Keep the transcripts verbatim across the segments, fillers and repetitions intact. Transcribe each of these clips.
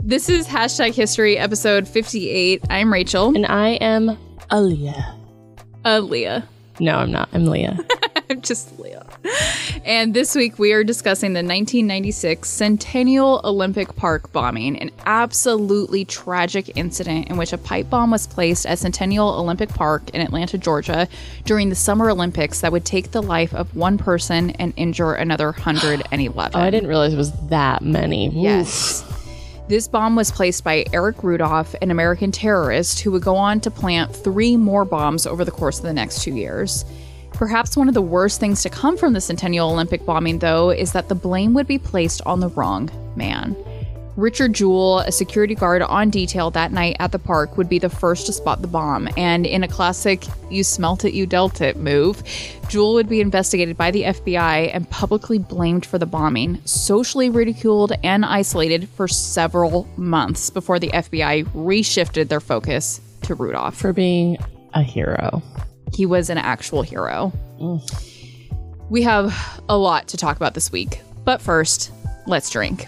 This is Hashtag History, episode fifty-eight. I'm Rachel. And I am Aaliyah. Uh, Leah. No, I'm not. I'm Leah. I'm just Leah. And this week we are discussing the nineteen ninety-six Centennial Olympic Park bombing, an absolutely tragic incident in which a pipe bomb was placed at Centennial Olympic Park in Atlanta, Georgia during the Summer Olympics that would take the life of one person and injure another one hundred eleven. Oh, I didn't realize it was that many. Yes. Oof. This bomb was placed by Eric Rudolph, an American terrorist who would go on to plant three more bombs over the course of the next two years. Perhaps one of the worst things to come from the Centennial Olympic bombing, though, is that the blame would be placed on the wrong man. Richard Jewell, a security guard on detail that night at the park, would be the first to spot the bomb. And in a classic you smelt it, you dealt it move, Jewell would be investigated by the F B I and publicly blamed for the bombing, socially ridiculed and isolated for several months before the F B I reshifted their focus to Rudolph. For being a hero. He was an actual hero. Mm. We have a lot to talk about this week, but first, let's drink.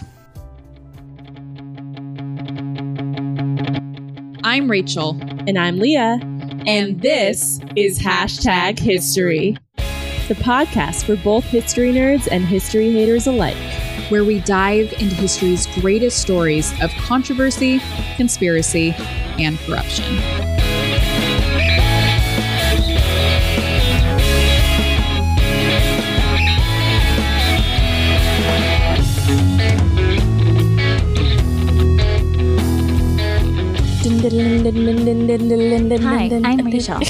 I'm Rachel. And I'm Leah. And this is Hashtag History, the podcast for both history nerds and history haters alike, where we dive into history's greatest stories of controversy, conspiracy, and corruption. Hi, I'm Rachel.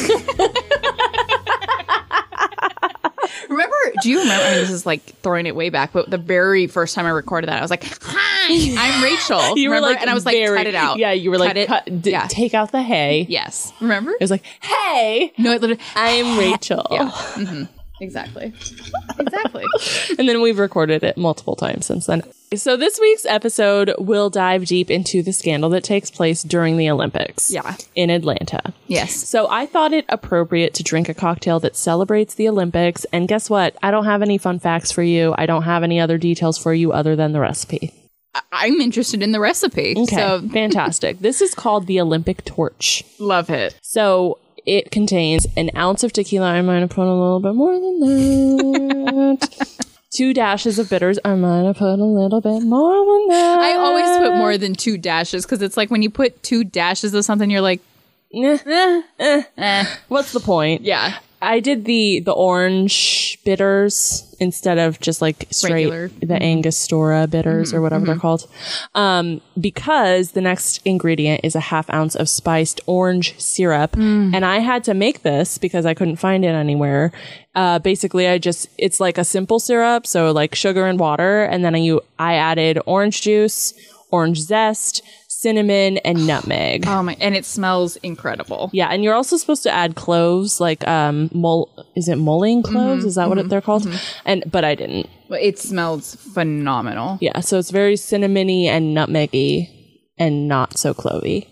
Remember, do you remember, I mean, this is like throwing it way back, but the very first time I recorded that, I was like, hi, I'm Rachel. You remember? were like, and I was like, very, cut it out. Yeah, you were cut like, it, cut, d- yeah. take out the hey. Yes. Remember? It was like, hey. No, it literally, I'm Rachel. Yeah. Mm-hmm. Exactly. Exactly. And then we've recorded it multiple times since then. So this week's episode will dive deep into the scandal that takes place during the Olympics. Yeah. In Atlanta. Yes. So I thought it appropriate to drink a cocktail that celebrates the Olympics. And guess what? I don't have any fun facts for you. I don't have any other details for you other than the recipe. I'm interested in the recipe. Okay. So fantastic. This is called the Olympic Torch. Love it. So it contains an ounce of tequila. I might have put a little bit more than that. Two dashes of bitters. I might have put a little bit more than that. I always put more than two dashes because it's like when you put two dashes of something, you're like, eh, eh, eh. eh. What's the point? Yeah. I did the the orange bitters instead of just like straight Regular. the mm-hmm. Angostura bitters mm-hmm, or whatever mm-hmm. they're called. Um, because the next ingredient is a half ounce of spiced orange syrup. Mm. And I had to make this because I couldn't find it anywhere. Uh, basically, I just, it's like a simple syrup. So like sugar and water. And then I, I added orange juice, orange zest, cinnamon, and nutmeg. Oh my, and it smells incredible. Yeah, and you're also supposed to add cloves, like um mul is it mulling cloves? Mm-hmm, is that mm-hmm, what they're called? Mm-hmm. And but I didn't. But it smells phenomenal. Yeah, so it's very cinnamony and nutmeggy and not so clovey.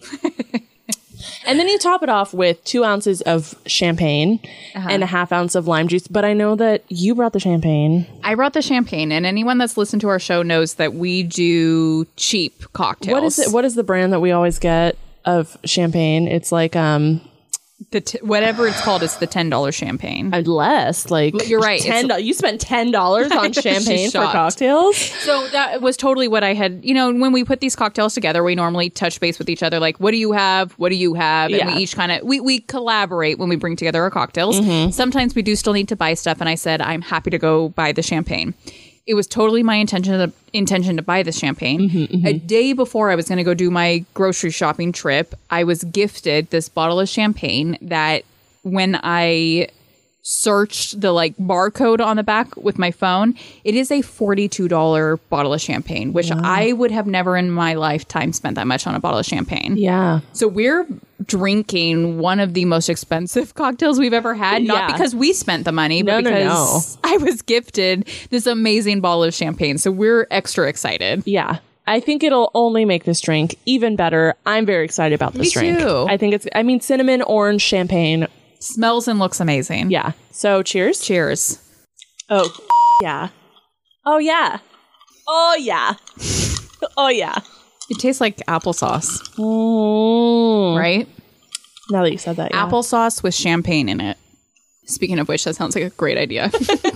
And then you top it off with two ounces of champagne uh-huh. and a half ounce of lime juice. But I know that you brought the champagne. I brought the champagne, and anyone that's listened to our show knows that we do cheap cocktails. What is it? What is the brand that we always get of champagne? It's like um the t- whatever it's called. It's the ten dollar champagne. Less like you're right. ten dollars. You spent ten dollars on champagne for cocktails. So that was totally what I had. You know, when we put these cocktails together, we normally touch base with each other. Like, what do you have? What do you have? And yeah. we each kind of we we collaborate when we bring together our cocktails. Mm-hmm. Sometimes we do still need to buy stuff, and I said I'm happy to go buy the champagne. It was totally my intention to, intention to buy the champagne. Mm-hmm, mm-hmm. A day before I was going to go do my grocery shopping trip, I was gifted this bottle of champagne that when I searched the like barcode on the back with my phone, it is a forty-two dollar bottle of champagne, which wow. I would have never in my lifetime spent that much on a bottle of champagne. Yeah. So we're drinking one of the most expensive cocktails we've ever had, not yeah. because we spent the money, but no, because no, no. I was gifted this amazing bottle of champagne. So we're extra excited. Yeah. I think it'll only make this drink even better. I'm very excited about this Me drink. Too. I think it's, I mean, cinnamon, orange, champagne. Smells and looks amazing. Yeah. So cheers. Cheers. Oh, yeah. Oh, yeah. Oh, yeah. Oh, yeah. It tastes like applesauce, Mm. right? Now that you said that, yeah. Applesauce with champagne in it. Speaking of which, that sounds like a great idea.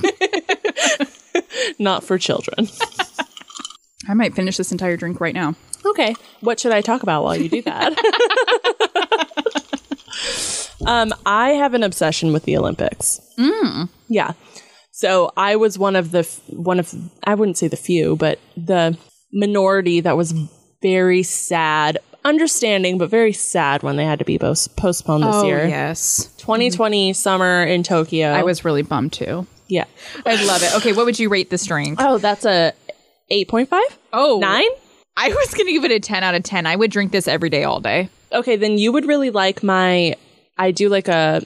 Not for children. I might finish this entire drink right now. Okay. What should I talk about while you do that? um, I have an obsession with the Olympics. Mm. Yeah. So I was one of the, f- one of, I wouldn't say the few, but the minority that was very sad, understanding, but very sad when they had to be post- postponed this Oh, year. yes. twenty twenty summer in Tokyo. I was really bummed too. Yeah. I love it. Okay, what would you rate this drink? Oh, that's a eight point five? Oh. nine? I was going to give it a ten out of ten. I would drink this every day, all day. Okay, then you would really like my, I do like a,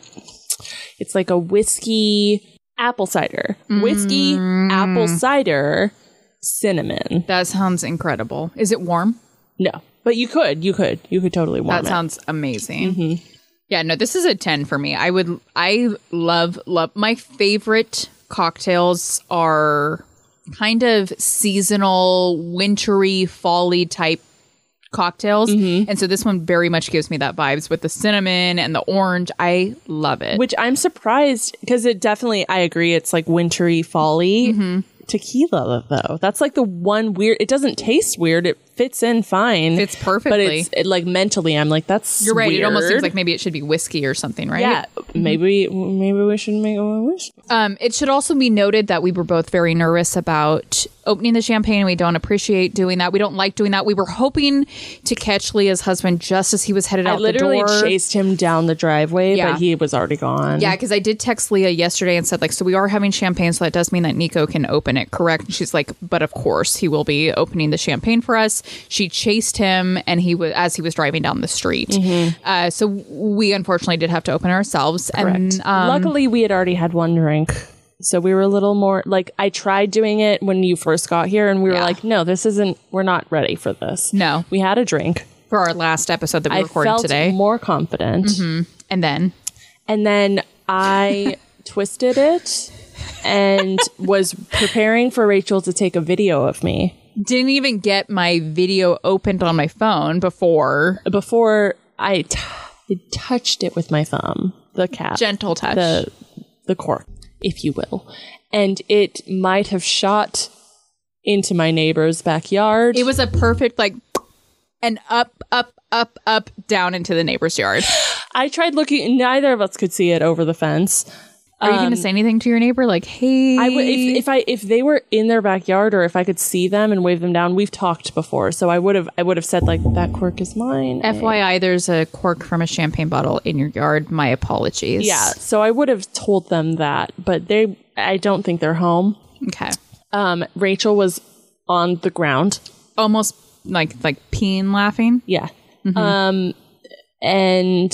it's like a whiskey apple cider. Whiskey, apple cider, cinnamon. That sounds incredible. Is it warm? No, but you could, you could, you could totally warm That it. sounds amazing. Yeah, no, this is a ten for me. I would, I love, love, my favorite cocktails are kind of seasonal, wintry, fall-y type cocktails. And so this one very much gives me that vibes with the cinnamon and the orange. I love it. Which I'm surprised, because it definitely, I agree, it's like wintry, fall-y. Tequila, though. That's like the one weird, it doesn't taste weird. It fits in fine. Fits But perfectly. it's it, like mentally, I'm like, that's You're right. weird. It almost seems like maybe it should be whiskey or something, right? Yeah, maybe maybe we should make a wish. Um, it should also be noted that we were both very nervous about opening the champagne. We don't appreciate doing that. We don't like doing that. We were hoping to catch Leah's husband just as he was headed I out the literally door. chased him down the driveway, Yeah. but he was already gone. Yeah, because I did text Leah yesterday and said, like, so we are having champagne, so that does mean that Nico can open it, correct? And she's like, but of course, he will be opening the champagne for us. She chased him, and he was as he was driving down the street. Mm-hmm. Uh, so we unfortunately did have to open ourselves. Correct. And um, Luckily, we had already had one drink. So we were a little more like, I tried doing it when you first got here, and we were Yeah. like, no, this isn't, we're not ready for this. No. We had a drink. for our last episode that we I recorded felt today. more confident. And then And then I twisted it and was preparing for Rachel to take a video of me didn't even get my video opened on my phone before. before I t- I touched it with my thumb, the cap, Gentle touch. the the cork, if you will, and it might have shot into my neighbor's backyard. It was a perfect, like, and up, up, up, up, down into the neighbor's yard. I tried looking. Neither of us could see it over the fence. Are you going to say anything to your neighbor? Like, hey. I would if, if I if they were in their backyard, or if I could see them and wave them down. We've talked before, so I would have I would have said, like, that cork is mine. F Y I, there's a cork from a champagne bottle in your yard. My apologies. Yeah, so I would have told them that, but they I don't think they're home. Okay. Um, Rachel was on the ground. Almost like like peeing laughing. Yeah. Um, and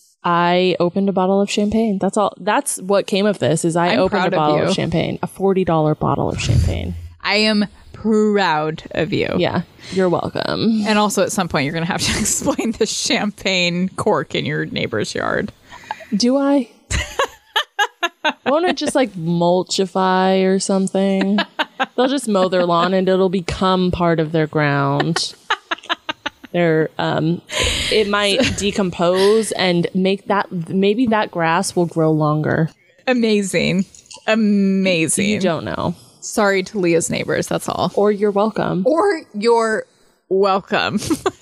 I opened a bottle of champagne. That's all. That's what came of this. Is I I'm opened a proud of bottle you. of champagne, a forty dollar bottle of champagne. I am proud of you. Yeah, you're welcome. And also, at some point, you're going to have to explain the champagne cork in your neighbor's yard. Do I? Won't it just like mulchify or something? They'll just mow their lawn and it'll become part of their ground. Their um, it might decompose and make that maybe that grass will grow longer. Amazing. Amazing. You don't know. Sorry to Leah's neighbors. That's all. Or you're welcome. Or you're welcome.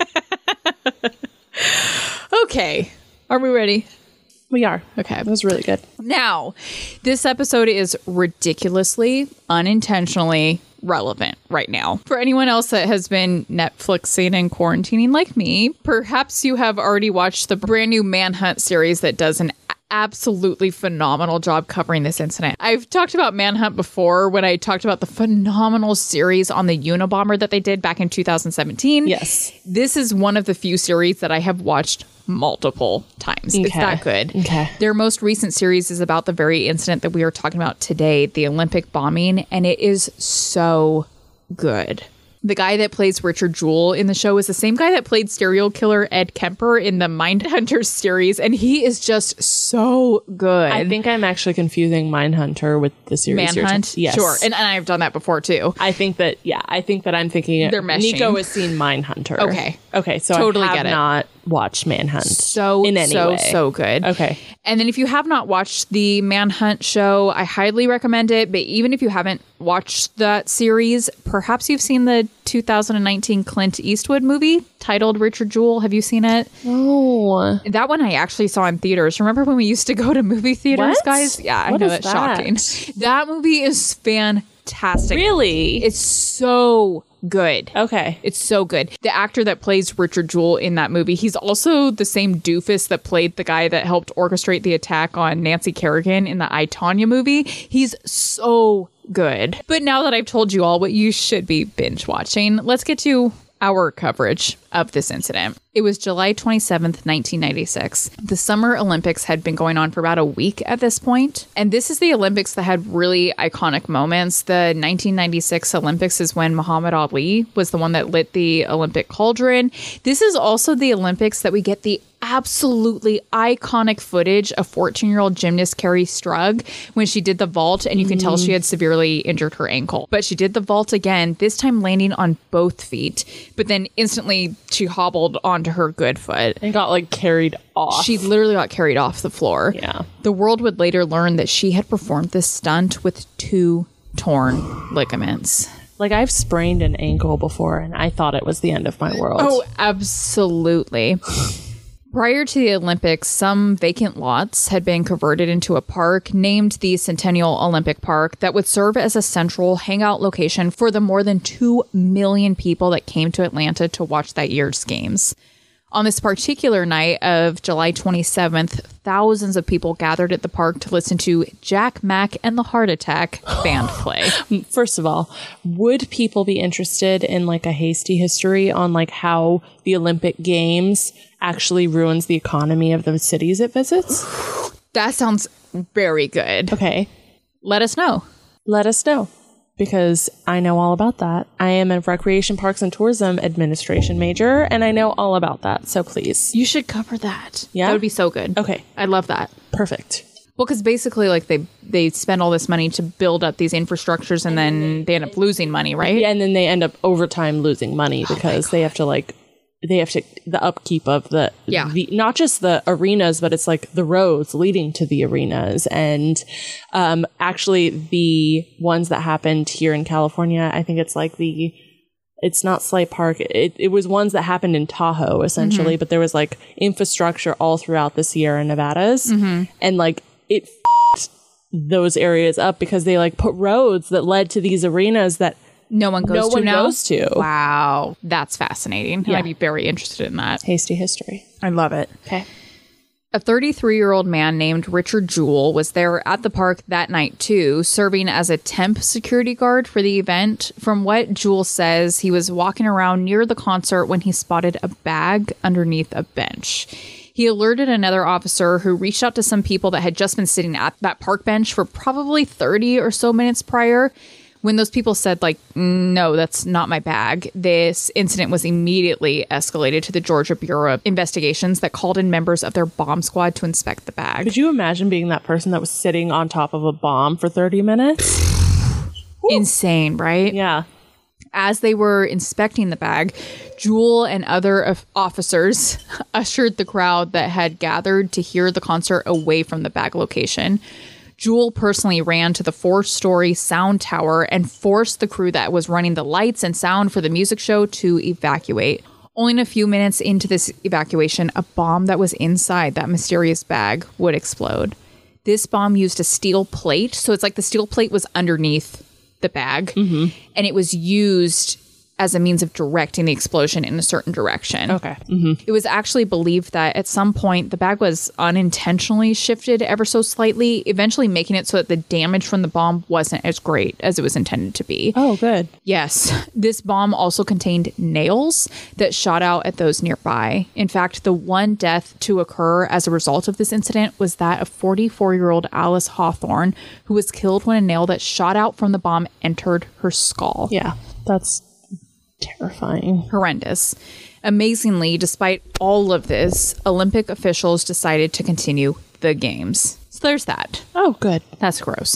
Okay. Are we ready? We are. Okay. That was really good. Now, this episode is ridiculously, unintentionally relevant right now. For anyone else that has been Netflixing and quarantining like me, perhaps you have already watched the brand new Manhunt series that does an absolutely phenomenal job covering this incident. I've talked about Manhunt before when I talked about the phenomenal series on the Unabomber that they did back in two thousand seventeen. Yes. This is one of the few series that I have watched multiple times. It's Okay. that good. Okay. Their most recent series is about the very incident that we are talking about today, the Olympic bombing, and it is so good. The guy that plays Richard Jewell in the show is the same guy that played serial killer Ed Kemper in the Mindhunter series, and he is just so good. I think I'm actually confusing Mindhunter with the series. Manhunt? Yes. Sure. And, and I've done that before, too. I think that, yeah, I think that I'm thinking They're meshing. Nico has seen Mindhunter. Okay. Okay, so Totally I have get it. not watched Manhunt. So, in any so, way. so good. Okay. And then if you have not watched the Manhunt show, I highly recommend it. But even if you haven't watched that series, perhaps you've seen the two thousand nineteen Clint Eastwood movie titled Richard Jewell. Have you seen it? Oh. That one I actually saw in theaters. Remember when we used to go to movie theaters, What? guys? Yeah, What I know is that's shocking. That movie is fantastic. Really? It's so good. Okay. It's so good. The actor that plays Richard Jewell in that movie, he's also the same doofus that played the guy that helped orchestrate the attack on Nancy Kerrigan in the I, Tonya movie. He's so good. But now that I've told you all what you should be binge watching, let's get to our coverage of this incident. It was July twenty-seventh, nineteen ninety-six. The Summer Olympics had been going on for about a week at this point. And this is the Olympics that had really iconic moments. The nineteen ninety-six Olympics is when Muhammad Ali was the one that lit the Olympic cauldron. This is also the Olympics that we get the absolutely iconic footage of fourteen-year-old gymnast Carrie Strug when she did the vault, and you can tell she had severely injured her ankle. But she did the vault again, this time landing on both feet, but then instantly she hobbled onto her good foot. And got like carried off. She literally got carried off the floor. Yeah. The world would later learn that she had performed this stunt with two torn ligaments. Like, I've sprained an ankle before, and I thought it was the end of my world. Oh, absolutely. Prior to the Olympics, some vacant lots had been converted into a park named the Centennial Olympic Park that would serve as a central hangout location for the more than two million people that came to Atlanta to watch that year's games. On this particular night of July twenty-seventh, thousands of people gathered at the park to listen to Jack Mack and the Heart Attack band play. First of all, would people be interested in like a hasty history on like how the Olympic Games actually ruins the economy of the cities it visits? That sounds very good. Okay. Let us know. Let us know. Because I know all about that. I am a Recreation Parks and Tourism Administration major, and I know all about that. So please. You should cover that. Yeah? That would be so good. Okay. I love that. Perfect. Well, because basically, like, they they spend all this money to build up these infrastructures, and then they end up losing money, right? Yeah, and then they end up over time losing money because they have to, like, they have to, the upkeep of the, Yeah. the, not just the arenas, but it's like the roads leading to the arenas. And um, actually, the ones that happened here in California, I think it's like the, it's not Slate Park. It, it was ones that happened in Tahoe, essentially, mm-hmm. but there was like infrastructure all throughout the Sierra Nevadas. Mm-hmm. And like it f***ed those areas up because they like put roads that led to these arenas that No one goes no to one now? goes to. Wow. That's fascinating. Yeah. I'd be very interested in that. Hasty history. I love it. Okay. A thirty-three-year-old man named Richard Jewell was there at the park that night, too, serving as a temp security guard for the event. From what Jewell says, he was walking around near the concert when he spotted a bag underneath a bench. He alerted another officer who reached out to some people that had just been sitting at that park bench for probably thirty or so minutes prior. When those people said, like, no, that's not my bag, this incident was immediately escalated to the Georgia Bureau of Investigations that called in members of their bomb squad to inspect the bag. Could you imagine being that person that was sitting on top of a bomb for thirty minutes? Insane, right? Yeah. As they were inspecting the bag, Jewell and other of officers ushered the crowd that had gathered to hear the concert away from the bag location. Jewell personally ran to the four-story sound tower and forced the crew that was running the lights and sound for the music show to evacuate. Only a few minutes into this evacuation, a bomb that was inside that mysterious bag would explode. This bomb used a steel plate, so it's like the steel plate was underneath the bag, mm-hmm. and it was used as a means of directing the explosion in a certain direction. Okay. Mm-hmm. It was actually believed that at some point the bag was unintentionally shifted ever so slightly, eventually making it so that the damage from the bomb wasn't as great as it was intended to be. Oh, good. Yes. This bomb also contained nails that shot out at those nearby. In fact, the one death to occur as a result of this incident was that of forty-four-year-old Alice Hawthorne, who was killed when a nail that shot out from the bomb entered her skull. Yeah, that's Terrifying. Horrendous. Amazingly, despite all of this, Olympic officials decided to continue the games. So there's that. Oh, good. That's gross.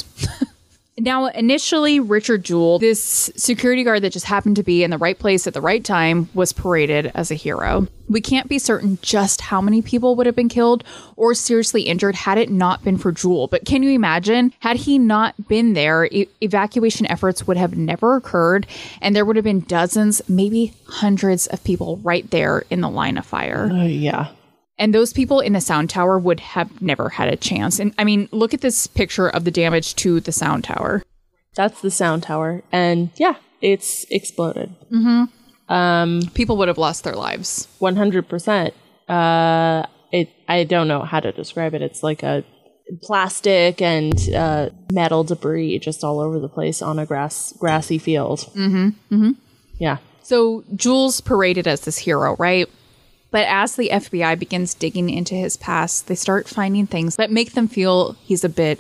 Now, initially, Richard Jewell, this security guard that just happened to be in the right place at the right time, was paraded as a hero. We can't be certain just how many people would have been killed or seriously injured had it not been for Jewell. But can you imagine? Had he not been there, e- evacuation efforts would have never occurred, and there would have been dozens, maybe hundreds of people right there in the line of fire. Uh, yeah. And those people in the sound tower would have never had a chance. And I mean, look at this picture of the damage to the sound tower. That's the sound tower. And yeah, it's exploded. Mm-hmm. Um, people would have lost their lives. one hundred percent. Uh, it, I don't know how to describe it. It's like a plastic and uh, metal debris just all over the place on a grass grassy field. Mm-hmm. Mm-hmm. Yeah. So Jewell's paraded as this hero, right? But as the F B I begins digging into his past, they start finding things that make them feel he's a bit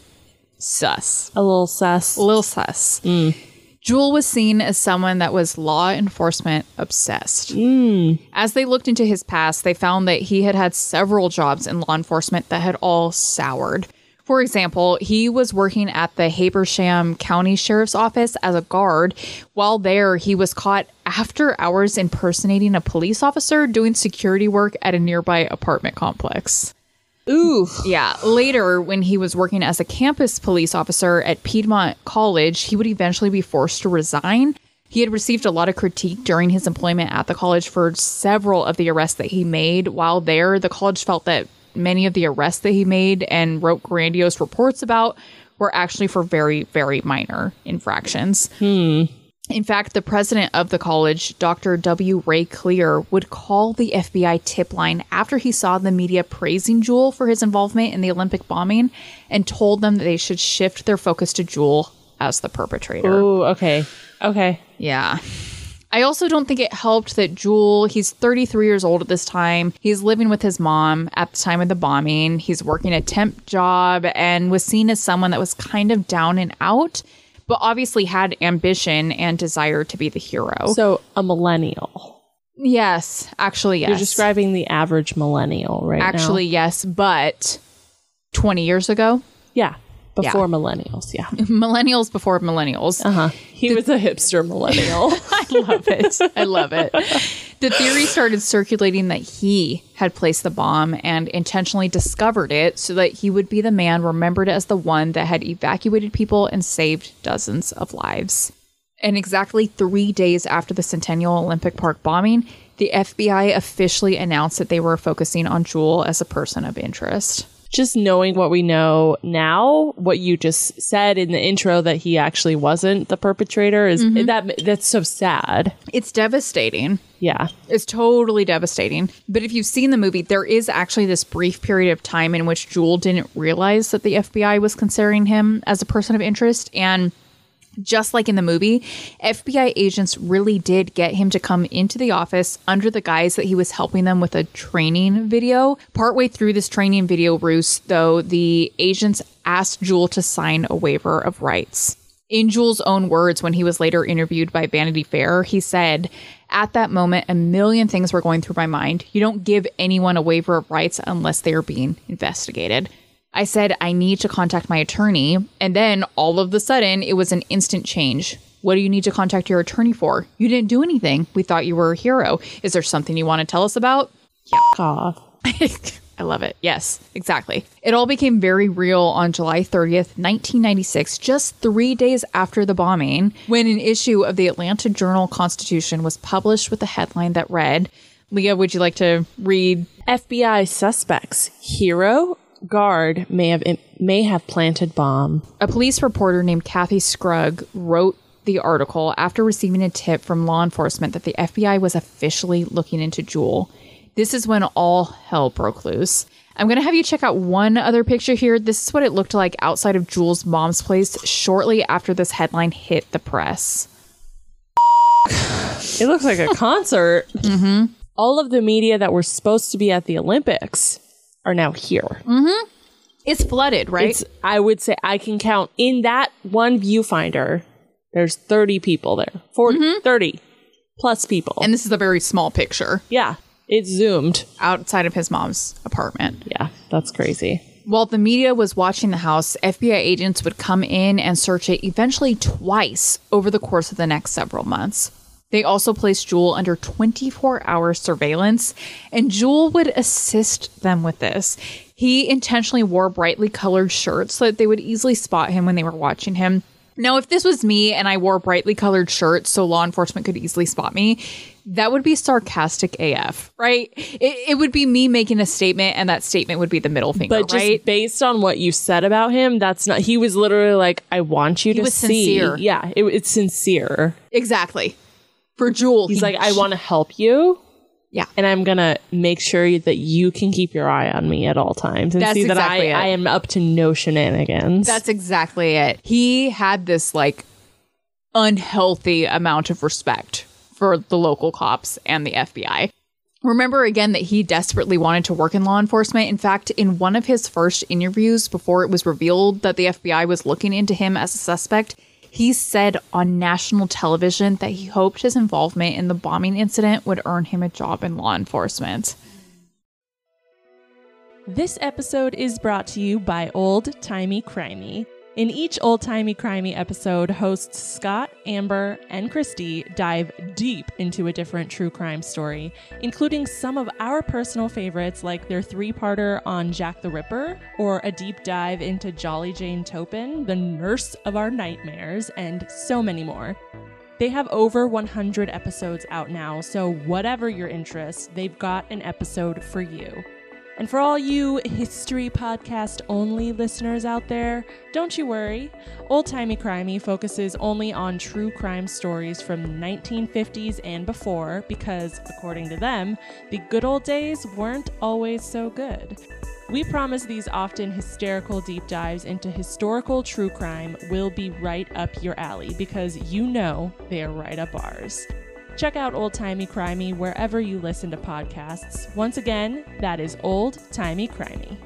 sus. A little sus. A little sus. Mm. Jewell was seen as someone that was law enforcement obsessed. Mm. As they looked into his past, they found that he had had several jobs in law enforcement that had all soured. For example, he was working at the Habersham County Sheriff's Office as a guard. While there, he was caught after hours impersonating a police officer doing security work at a nearby apartment complex. Ooh. Yeah. Later, when he was working as a campus police officer at Piedmont College, he would eventually be forced to resign. He had received a lot of critique during his employment at the college for several of the arrests that he made. While there, the college felt that many of the arrests that he made and wrote grandiose reports about were actually for very, very minor infractions. Hmm. In fact, the president of the college, Doctor W. Ray Clear, would call the F B I tip line after he saw the media praising Jewell for his involvement in the Olympic bombing and told them that they should shift their focus to Jewell as the perpetrator. Oh, okay. Okay. Yeah. I also don't think it helped that Jewell, he's thirty-three years old at this time. He's living with his mom at the time of the bombing. He's working a temp job and was seen as someone that was kind of down and out, but obviously had ambition and desire to be the hero. So a millennial. Yes, actually, yes. You're describing the average millennial right actually, now. Actually, yes, but twenty years ago? Yeah. Before yeah. millennials, yeah. Millennials before millennials. Uh-huh. He the, was a hipster millennial. I love it. I love it. The theory started circulating that he had placed the bomb and intentionally discovered it so that he would be the man remembered as the one that had evacuated people and saved dozens of lives. And exactly three days after the Centennial Olympic Park bombing, the F B I officially announced that they were focusing on Jewell as a person of interest. Just knowing what we know now, what you just said in the intro that he actually wasn't the perpetrator, is mm-hmm. that that's so sad. It's devastating. Yeah. It's totally devastating. But if you've seen the movie, there is actually this brief period of time in which Jewell didn't realize that the F B I was considering him as a person of interest. And just like in the movie, F B I agents really did get him to come into the office under the guise that he was helping them with a training video. Partway through this training video ruse, though, the agents asked Jewell to sign a waiver of rights. In Jewell's own words, when he was later interviewed by Vanity Fair, he said, "At that moment, a million things were going through my mind. You don't give anyone a waiver of rights unless they are being investigated. I said, I need to contact my attorney. And then all of a sudden, it was an instant change. What do you need to contact your attorney for? You didn't do anything. We thought you were a hero. Is there something you want to tell us about?" Yeah. Off. I love it. Yes, exactly. It all became very real on July thirtieth, nineteen ninety-six, just three days after the bombing, when an issue of the Atlanta Journal-Constitution was published with a headline that read, Leah, would you like to read? F B I suspects. Hero guard may have may have planted bomb. A police reporter named Kathy Scrugg wrote the article after receiving a tip from law enforcement that the F B I was officially looking into Jewell. This is when all hell broke loose. I'm going to have you check out one other picture here. This is what it looked like outside of Jewell's mom's place shortly after this headline hit the press. It looks like a concert. Mm-hmm. All of the media that were supposed to be at the Olympics are now here. Mm-hmm. It's flooded, right? It's, I would say I can count in that one viewfinder, there's thirty people there. forty, mm-hmm. thirty. plus people. And this is a very small picture. Yeah. It's zoomed. Outside of his mom's apartment. Yeah, that's crazy. While the media was watching the house, F B I agents would come in and search it eventually twice over the course of the next several months. They also placed Jewel under twenty-four hour surveillance, and Jewel would assist them with this. He intentionally wore brightly colored shirts so that they would easily spot him when they were watching him. Now, if this was me and I wore brightly colored shirts so law enforcement could easily spot me, that would be sarcastic A F, right? It, it would be me making a statement, and that statement would be the middle finger, but just right? based on what you said about him, that's not, he was literally like, I want you he to was see. Sincere. Yeah, it, it's sincere. Exactly. For Jewel, he's he, like, I want to help you. Yeah. And I'm going to make sure that you can keep your eye on me at all times and That's see that exactly I, I am up to no shenanigans. That's exactly it. He had this like unhealthy amount of respect for the local cops and the F B I. Remember again that he desperately wanted to work in law enforcement. In fact, in one of his first interviews before it was revealed that the F B I was looking into him as a suspect, he said on national television that he hoped his involvement in the bombing incident would earn him a job in law enforcement. This episode is brought to you by Old Timey Crimey. In each Old Timey Crimey episode, hosts Scott, Amber, and Christy dive deep into a different true crime story, including some of our personal favorites like their three-parter on Jack the Ripper, or a deep dive into Jolly Jane Topin, the nurse of our nightmares, and so many more. They have over one hundred episodes out now, so whatever your interest, they've got an episode for you. And for all you history podcast only listeners out there, don't you worry. Old Timey Crimey focuses only on true crime stories from the nineteen fifties and before because, according to them, the good old days weren't always so good. We promise these often hysterical deep dives into historical true crime will be right up your alley because you know they are right up ours. Check out Old Timey Crimey wherever you listen to podcasts. Once again, that is Old Timey Crimey.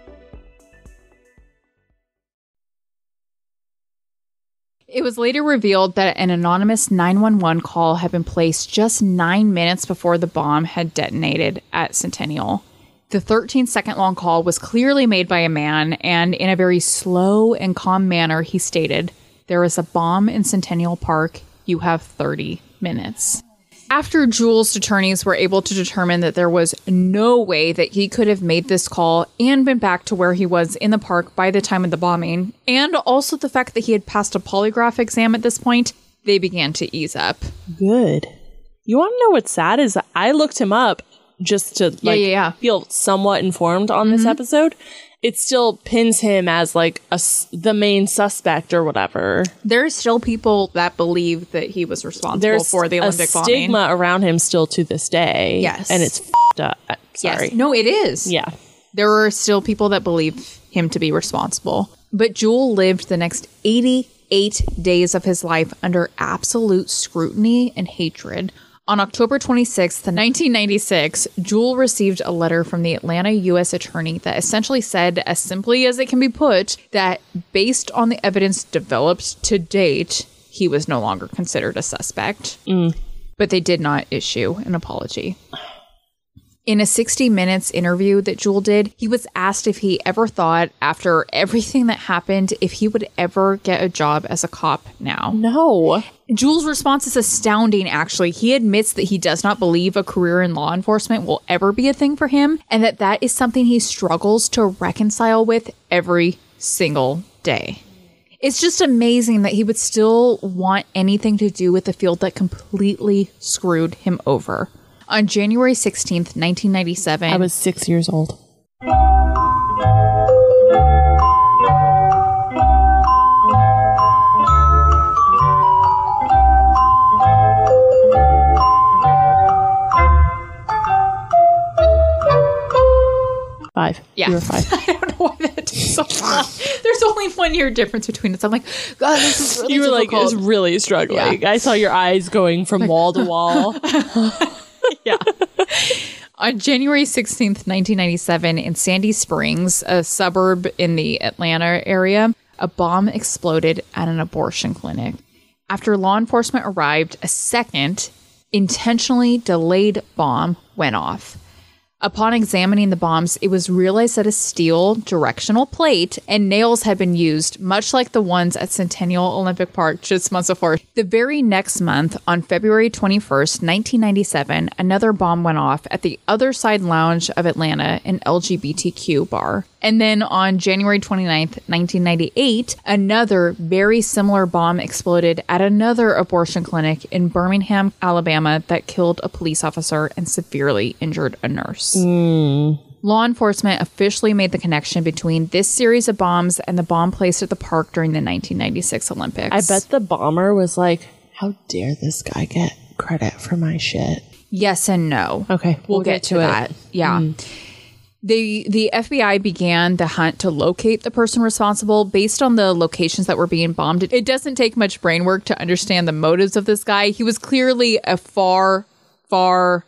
It was later revealed that an anonymous nine one one call had been placed just nine minutes before the bomb had detonated at Centennial. The thirteen second long call was clearly made by a man, and in a very slow and calm manner, he stated, "There is a bomb in Centennial Park. You have thirty minutes. After Jewel's attorneys were able to determine that there was no way that he could have made this call and been back to where he was in the park by the time of the bombing, and also the fact that he had passed a polygraph exam at this point, they began to ease up. Good. You want to know what's sad is that I looked him up just to like yeah, yeah, yeah. feel somewhat informed on mm-hmm. this episode. It still pins him as like a, the main suspect or whatever. There's still people that believe that he was responsible There's for the Olympic bombing. There's a stigma around him still to this day. Yes. And it's f***ed up. Sorry. Yes. No, it is. Yeah. There are still people that believe him to be responsible. But Jewel lived the next eighty-eight days of his life under absolute scrutiny and hatred. On October twenty-sixth, nineteen ninety-six, Jewel received a letter from the Atlanta U S attorney that essentially said, as simply as it can be put, that based on the evidence developed to date, he was no longer considered a suspect. Mm. But they did not issue an apology. In a sixty minutes interview that Jewel did, he was asked if he ever thought, after everything that happened, if he would ever get a job as a cop now. No. Jewel's response is astounding, actually. He admits that he does not believe a career in law enforcement will ever be a thing for him, and that that is something he struggles to reconcile with every single day. It's just amazing that he would still want anything to do with a field that completely screwed him over. On January sixteenth, nineteen ninety-seven... I was six years old. Five. Yeah. You were five. I don't know why that took so long. There's only one year difference between us. I'm like, God, this is really You were difficult. like, it was really struggling. Yeah. I saw your eyes going from like, wall to wall. Yeah. On January sixteenth, nineteen ninety-seven, in Sandy Springs, a suburb in the Atlanta area, a bomb exploded at an abortion clinic. After law enforcement arrived a second, intentionally delayed bomb went off. Upon examining the bombs, it was realized that a steel directional plate and nails had been used, much like the ones at Centennial Olympic Park just months before. The very next month, on February twenty-first, nineteen ninety-seven, another bomb went off at the Other Side Lounge of Atlanta, an L G B T Q bar. And then on January twenty-ninth, nineteen ninety-eight, another very similar bomb exploded at another abortion clinic in Birmingham, Alabama, that killed a police officer and severely injured a nurse. Mm. Law enforcement officially made the connection between this series of bombs and the bomb placed at the park during the nineteen ninety-six Olympics. I bet the bomber was like, how dare this guy get credit for my shit? Yes and no. Okay, we'll, we'll get, get to, to that. Yeah. Mm. The the F B I began the hunt to locate the person responsible based on the locations that were being bombed. It doesn't take much brain work to understand the motives of this guy. He was clearly a far, far,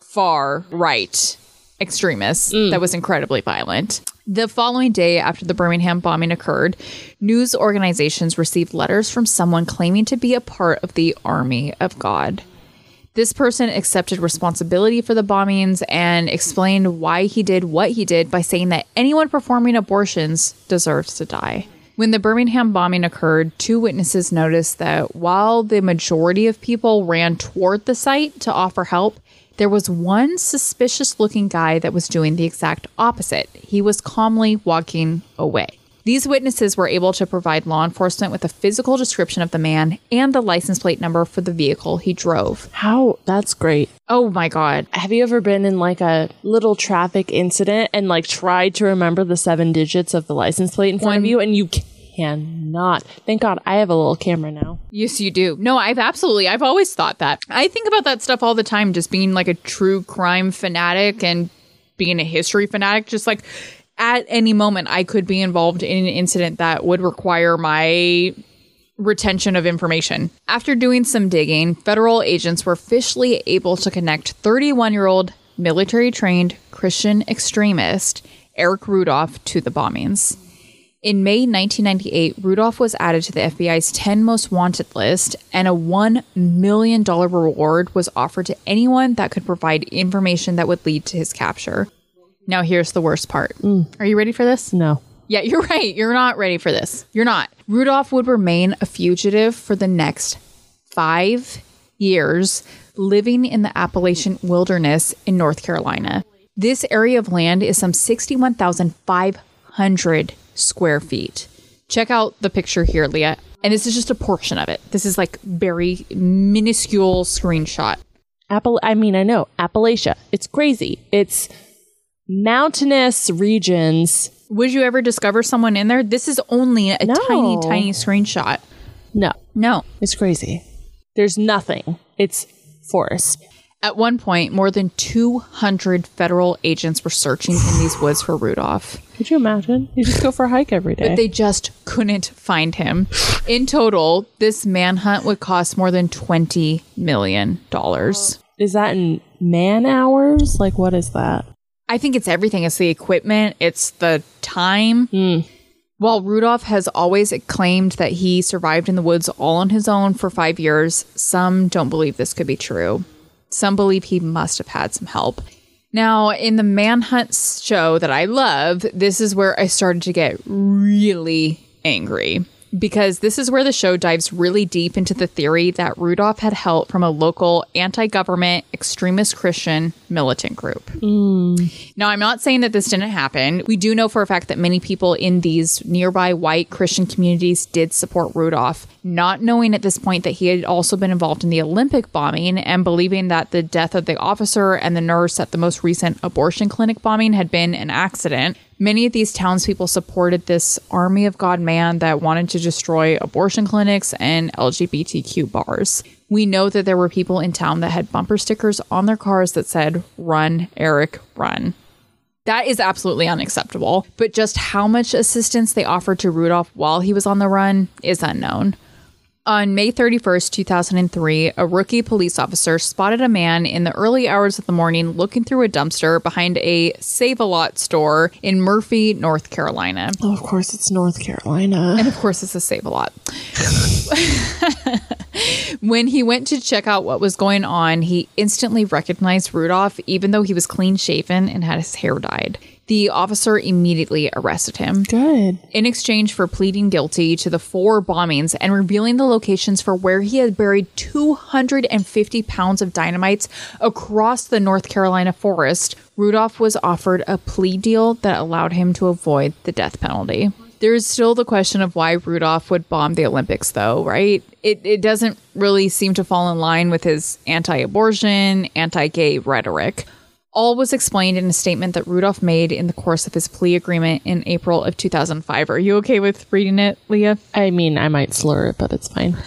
far right extremist mm. that was incredibly violent. The following day after the Birmingham bombing occurred, news organizations received letters from someone claiming to be a part of the Army of God. This person accepted responsibility for the bombings and explained why he did what he did by saying that anyone performing abortions deserves to die. When the Birmingham bombing occurred, two witnesses noticed that while the majority of people ran toward the site to offer help, there was one suspicious-looking guy that was doing the exact opposite. He was calmly walking away. These witnesses were able to provide law enforcement with a physical description of the man and the license plate number for the vehicle he drove. How? That's great. Oh my God. Have you ever been in like a little traffic incident and like tried to remember the seven digits of the license plate in front One, of you and you cannot? Thank God I have a little camera now. Yes, you do. No, I've absolutely, I've always thought that. I think about that stuff all the time, just being like a true crime fanatic and being a history fanatic, just like at any moment, I could be involved in an incident that would require my retention of information. After doing some digging, federal agents were officially able to connect thirty-one-year-old military-trained Christian extremist Eric Rudolph to the bombings. In May nineteen ninety-eight, Rudolph was added to the F B I's ten most wanted list, and a one million dollars reward was offered to anyone that could provide information that would lead to his capture. Now, here's the worst part. Mm. Are you ready for this? No. Yeah, you're right. You're not ready for this. You're not. Rudolph would remain a fugitive for the next five years, living in the Appalachian Wilderness in North Carolina. This area of land is some sixty-one thousand five hundred square feet. Check out the picture here, Leah. And this is just a portion of it. This is like very minuscule screenshot. Appal- I mean, I know. Appalachia. It's crazy. It's mountainous regions. Would you ever discover someone in there? This is only a no. tiny, tiny screenshot. No. No. It's crazy. There's nothing. It's forest. At one point, more than two hundred federal agents were searching in these woods for Rudolph. Could you imagine? You just go for a hike every day. But they just couldn't find him. In total, this manhunt would cost more than twenty million dollars. Is that in man hours? Like, what is that? I think it's everything. It's the equipment. It's the time. Mm. While Rudolph has always claimed that he survived in the woods all on his own for five years, some don't believe this could be true. Some believe he must have had some help. Now, in the Manhunt show that I love, this is where I started to get really angry. Because this is where the show dives really deep into the theory that Rudolph had help from a local anti-government extremist Christian militant group. Mm. Now, I'm not saying that this didn't happen. We do know for a fact that many people in these nearby white Christian communities did support Rudolph, not knowing at this point that he had also been involved in the Olympic bombing and believing that the death of the officer and the nurse at the most recent abortion clinic bombing had been an accident. Many of these townspeople supported this army of God man that wanted to destroy abortion clinics and L G B T Q bars. We know that there were people in town that had bumper stickers on their cars that said, "Run, Eric, run." That is absolutely unacceptable. But just how much assistance they offered to Rudolph while he was on the run is unknown. On May thirty-first, two thousand three, a rookie police officer spotted a man in the early hours of the morning looking through a dumpster behind a Save-A-Lot store in Murphy, North Carolina. Oh, of course, it's North Carolina. And of course, it's a Save-A-Lot. When he went to check out what was going on, he instantly recognized Rudolph, even though he was clean shaven and had his hair dyed. The officer immediately arrested him. Good. In exchange for pleading guilty to the four bombings and revealing the locations for where he had buried two hundred fifty pounds of dynamites across the North Carolina forest, Rudolph was offered a plea deal that allowed him to avoid the death penalty. There is still the question of why Rudolph would bomb the Olympics, though, right? It, it doesn't really seem to fall in line with his anti-abortion, anti-gay rhetoric. All was explained in a statement that Rudolph made in the course of his plea agreement in April of two thousand five. Are you okay with reading it, Leah? I mean, I might slur it, but it's fine.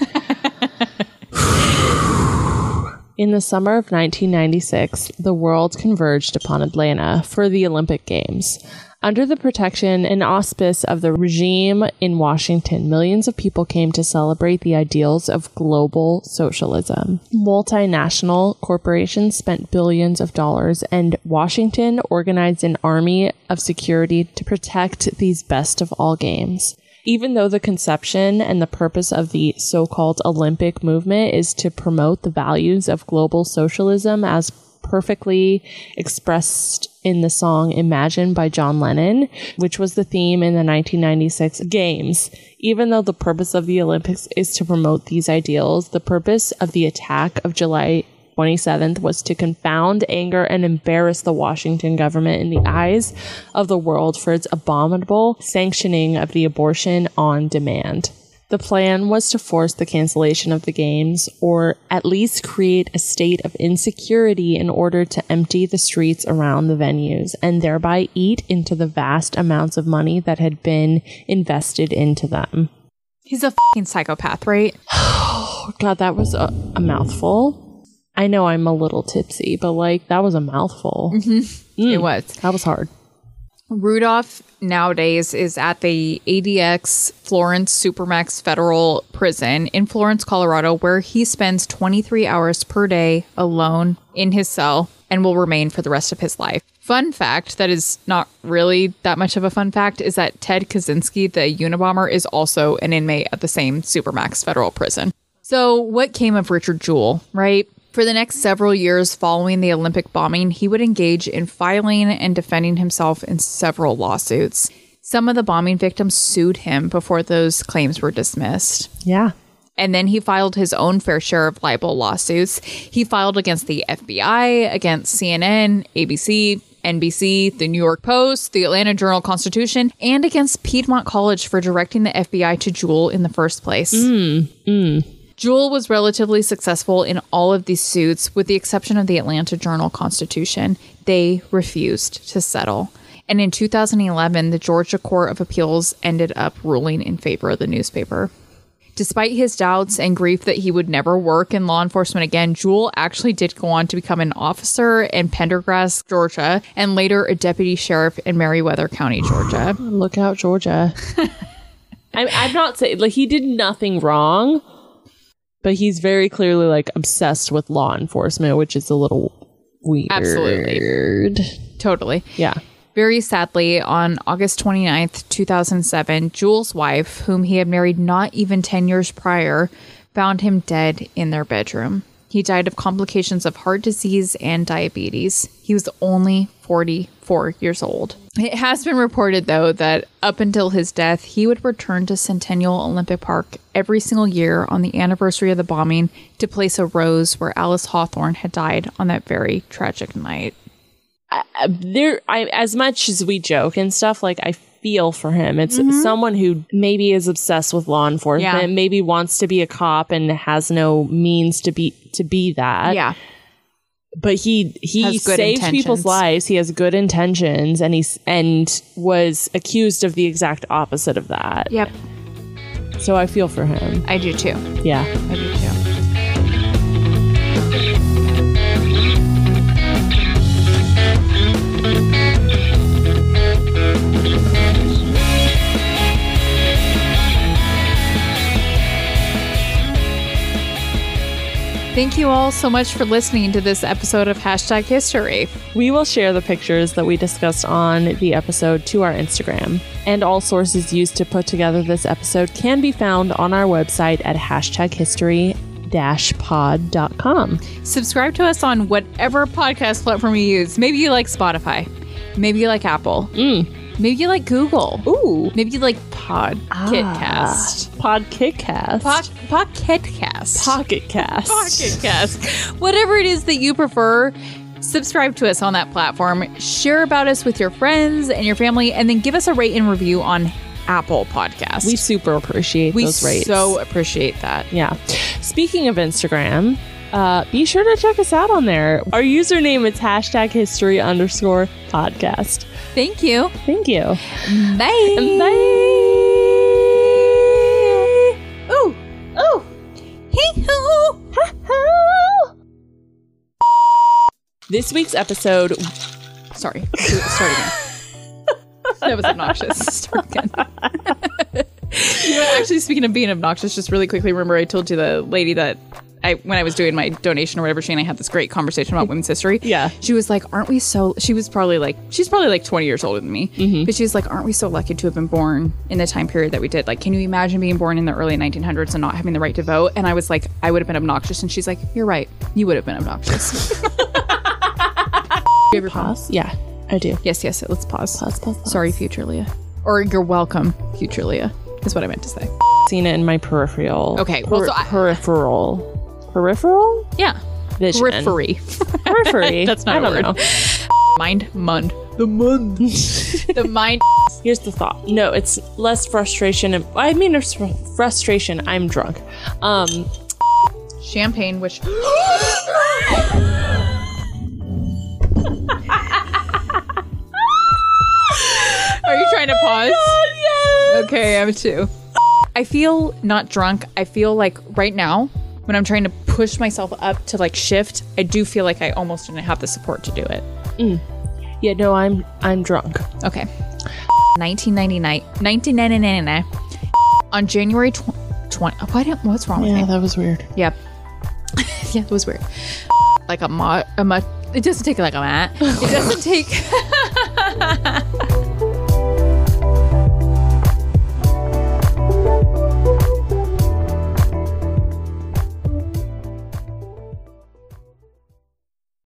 In the summer of nineteen ninety-six, the world converged upon Atlanta for the Olympic Games. Under the protection and auspice of the regime in Washington, millions of people came to celebrate the ideals of global socialism. Multinational corporations spent billions of dollars, and Washington organized an army of security to protect these best of all games. Even though the conception and the purpose of the so-called Olympic movement is to promote the values of global socialism as perfectly expressed in the song Imagine by John Lennon, which was the theme in the nineteen ninety-six Games. Even though the purpose of the Olympics is to promote these ideals, the purpose of the attack of July twenty-seventh was to confound, anger, and embarrass the Washington government in the eyes of the world for its abominable sanctioning of the abortion on demand. The plan was to force the cancellation of the games, or at least create a state of insecurity in order to empty the streets around the venues and thereby eat into the vast amounts of money that had been invested into them. He's a fucking psychopath, right? Oh, God, that was a, a mouthful. I know I'm a little tipsy, but like, that was a mouthful. Mm-hmm. Mm, it was. That was hard. Rudolph nowadays is at the A D X Florence Supermax Federal Prison in Florence, Colorado, where he spends twenty-three hours per day alone in his cell and will remain for the rest of his life. Fun fact that is not really that much of a fun fact is that Ted Kaczynski, the Unabomber, is also an inmate at the same Supermax Federal Prison. So what came of Richard Jewell, right? For the next several years following the Olympic bombing, he would engage in filing and defending himself in several lawsuits. Some of the bombing victims sued him before those claims were dismissed. Yeah. And then he filed his own fair share of libel lawsuits. He filed against the F B I, against C N N, A B C, N B C, the New York Post, the Atlanta Journal-Constitution, and against Piedmont College for directing the F B I to Jewell in the first place. Mm, mm. Jewell was relatively successful in all of these suits, with the exception of the Atlanta Journal-Constitution. They refused to settle. And in two thousand eleven, the Georgia Court of Appeals ended up ruling in favor of the newspaper. Despite his doubts and grief that he would never work in law enforcement again, Jewell actually did go on to become an officer in Pendergrass, Georgia, and later a deputy sheriff in Meriwether County, Georgia. Look out, Georgia. I'm, I'm not saying, like, he did nothing wrong, but he's very clearly, like, obsessed with law enforcement, which is a little weird. Absolutely. Totally. Yeah. Very sadly, on August twenty-ninth, two thousand seven, Jewell's wife, whom he had married not even ten years prior, found him dead in their bedroom. He died of complications of heart disease and diabetes. He was only forty-four years old. It has been reported, though, that up until his death, he would return to Centennial Olympic Park every single year on the anniversary of the bombing to place a rose where Alice Hawthorne had died on that very tragic night. I, there, I, as much as we joke and stuff, like, I feel for him. It's mm-hmm. someone who maybe is obsessed with law enforcement, yeah. maybe wants to be a cop and has no means to be to be that. Yeah. But he he saved intentions. people's lives. He has good intentions, and he's and was accused of the exact opposite of that. Yep. So I feel for him. I do too. Yeah, I do too. Thank you all so much for listening to this episode of Hashtag History. We will share the pictures that we discussed on the episode to our Instagram. And all sources used to put together this episode can be found on our website at hashtag history dash pod dot com. Subscribe to us on whatever podcast platform you use. Maybe you like Spotify. Maybe you like Apple. Mm. Maybe you like Google. Ooh. Maybe you like Podkitcast. Podkitcast. Pod, Podkitcast. Pocket Cast. Pocket Cast. Whatever it is that you prefer, subscribe to us on that platform. Share about us with your friends and your family, and then give us a rate and review on Apple Podcasts. We super appreciate we those rates. so appreciate that. Yeah. Speaking of Instagram, uh, be sure to check us out on there. Our username is hashtag history underscore podcast. Thank you. Thank you. Bye. Bye. Ooh. Ooh. Hee hoo. Ha ha. This week's episode. Sorry. Start again. That was obnoxious. Start again. You know, actually, speaking of being obnoxious, just really quickly, remember I told you the lady that I, when I was doing my donation or whatever, she and I had this great conversation about women's history. Yeah. She was like, aren't we so, she was probably like, she's probably like twenty years older than me. Mm-hmm. But she was like, aren't we so lucky to have been born in the time period that we did? Like, can you imagine being born in the early nineteen hundreds and not having the right to vote? And I was like, I would have been obnoxious. And she's like, you're right. You would have been obnoxious. You have your Pause? Yeah, I do. Yes, yes. Let's pause. Pause, pause, pause. Sorry, future Leah. Or you're welcome, future Leah, is what I meant to say. Seen it in my peripheral. Okay, well, Per- so I- peripheral. Peripheral? Yeah. Vision. Periphery. Periphery. That's not I a don't word. know. Mind mund. The mund. The mind. Here's the thought. No, it's less frustration. And, I mean, there's fr- frustration. I'm drunk. Um, Champagne, which. Are you trying to pause? Oh, yes. Okay, I'm too. I feel not drunk. I feel like right now, when I'm trying to push myself up to like shift, I do feel like I almost didn't have the support to do it. Mm. Yeah, no, I'm I'm drunk. Okay. nineteen ninety-nine. nineteen ninety-nine. On January twentieth. Why didn't, what's wrong with Yeah, me? that was weird. Yep. Yeah, it was weird. Like a mo, a mo, it doesn't take like a mat. It doesn't take.